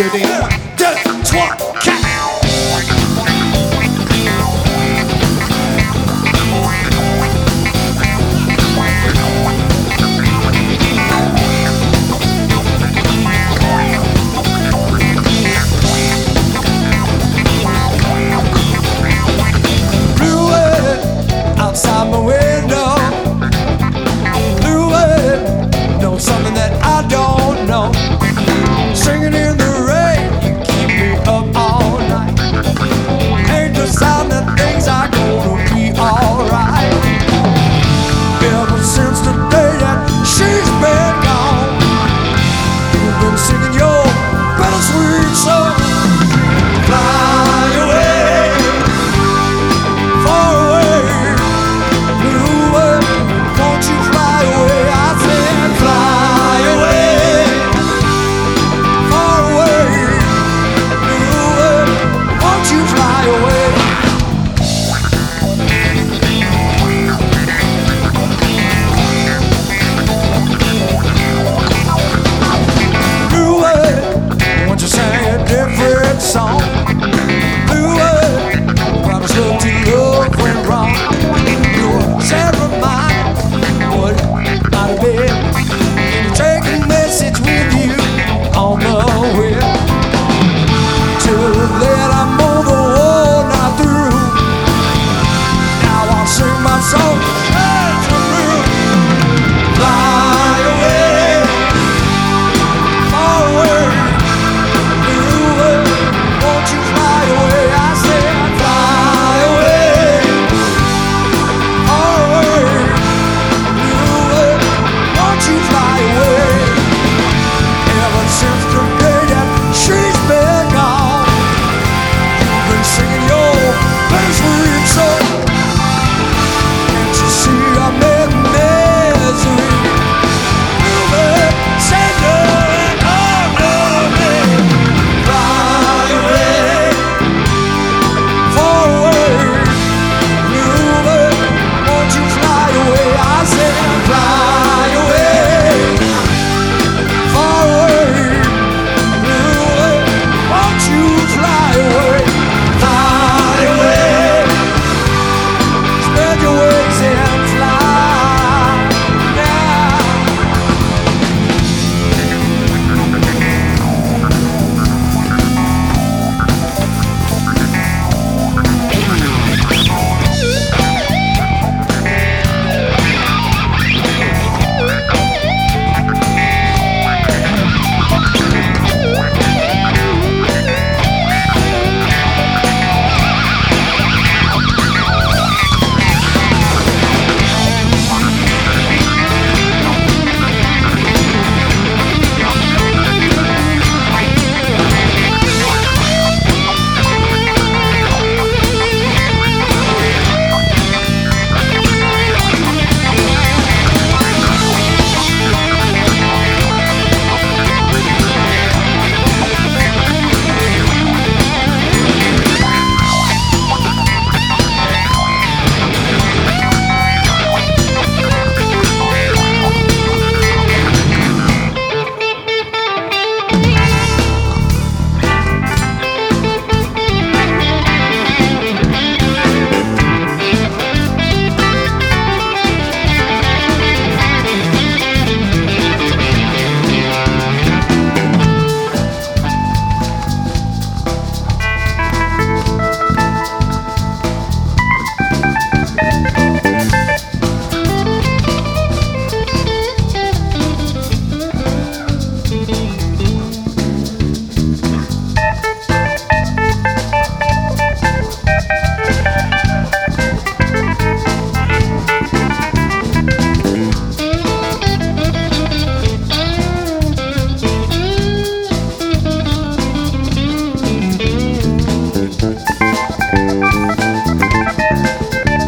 good in. 2, 3, 4. Outside my window, blue, know something that I don't know. Singing in the rain, you keep me up all night. Ain't the sign that things are gonna be alright. Ever since the day that she's been gone, you've been singing your bittersweet song. Fly away, far away. Won't you fly away? I said fly away, far away. Won't you fly away? Won't you sing a different song? Brought us love to love went wrong. Never mind what might have been. Can you take a message with you on the way? Till then I'm on the wall, not through. Now I'll sing my song as a blue. Fly away, far away, blue. Won't you fly away? I said fly away. You fly away. Ever since the day that she's been gone, you've been singing your bittersweet song. Can't you see I'm in misery? You've sending under me. Fly away, far away. Won't you fly away? I said fly away.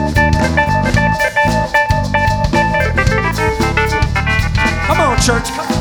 Church.